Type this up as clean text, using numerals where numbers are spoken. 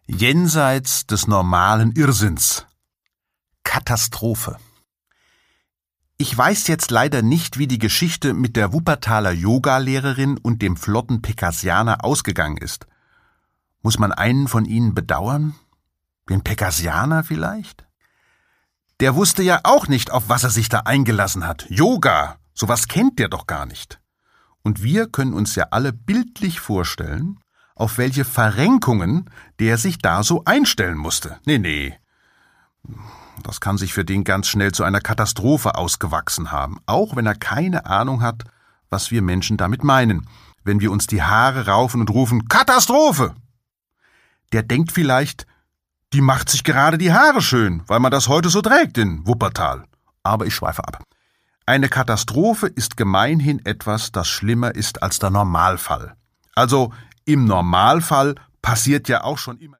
Jenseits des normalen Irrsinns. Katastrophe. Ich weiß jetzt leider nicht, wie die Geschichte mit der Wuppertaler Yoga-Lehrerin und dem flotten Pekasianer ausgegangen ist. Muss man einen von ihnen bedauern? Den Pekasianer vielleicht? Der wusste ja auch nicht, auf was er sich da eingelassen hat. Yoga, sowas kennt der doch gar nicht. Und wir können uns ja alle bildlich vorstellen, auf welche Verrenkungen der sich da so einstellen musste. Nee. Das kann sich für den ganz schnell zu einer Katastrophe ausgewachsen haben, auch wenn er keine Ahnung hat, was wir Menschen damit meinen, wenn wir uns die Haare raufen und rufen, Katastrophe! Der denkt vielleicht, die macht sich gerade die Haare schön, weil man das heute so trägt in Wuppertal. Aber ich schweife ab. Eine Katastrophe ist gemeinhin etwas, das schlimmer ist als der Normalfall. Also im Normalfall passiert ja auch schon immer